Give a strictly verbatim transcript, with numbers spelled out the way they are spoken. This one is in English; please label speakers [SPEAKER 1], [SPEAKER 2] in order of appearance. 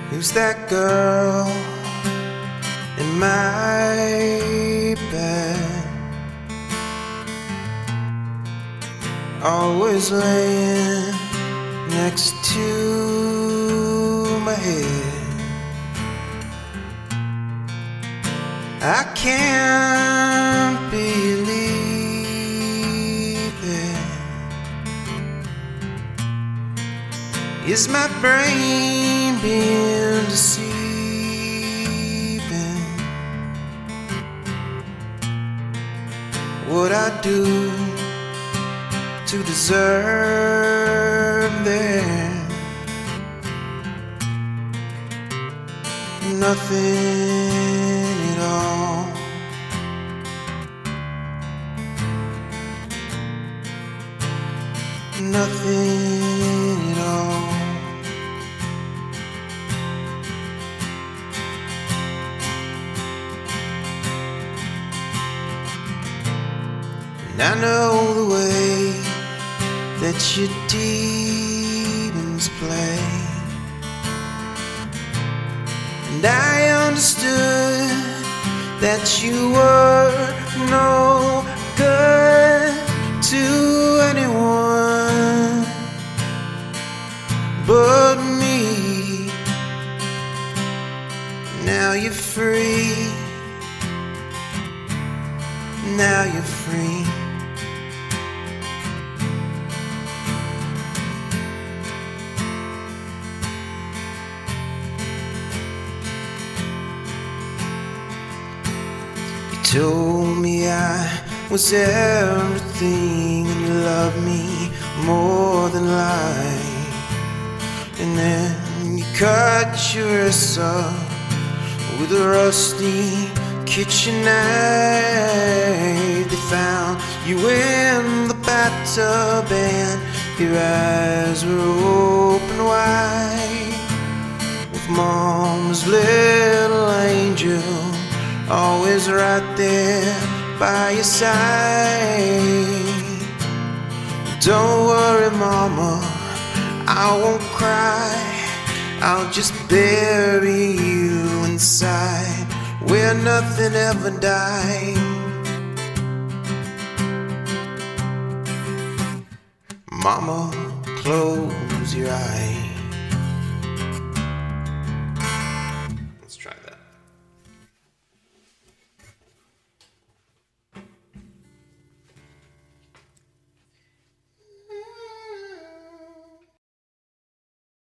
[SPEAKER 1] Who's that girl in my bed? Always laying next to my head. I can't believe it. Is my brain being deceiving? What I do to deserve that? Nothing at all. Nothing at all. And I know the way that your demons play, and I understood that you were no good to anyone but me. Now you're free. Now you're free. You told me I was everything, and you loved me more than life. And then you cut your wrists off with a rusty kitchen knife. They found you in the bathtub and your eyes were open wide, with Mom's little angel always right there by your side. Don't worry, Mama, I won't cry. I'll just bury you inside where nothing ever died. Mama, close your eyes. Let's try that.